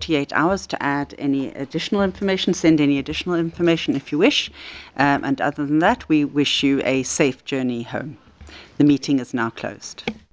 48 hours to add any additional information, send any additional information if you wish. And other than that, we wish you a safe journey home. The meeting is now closed.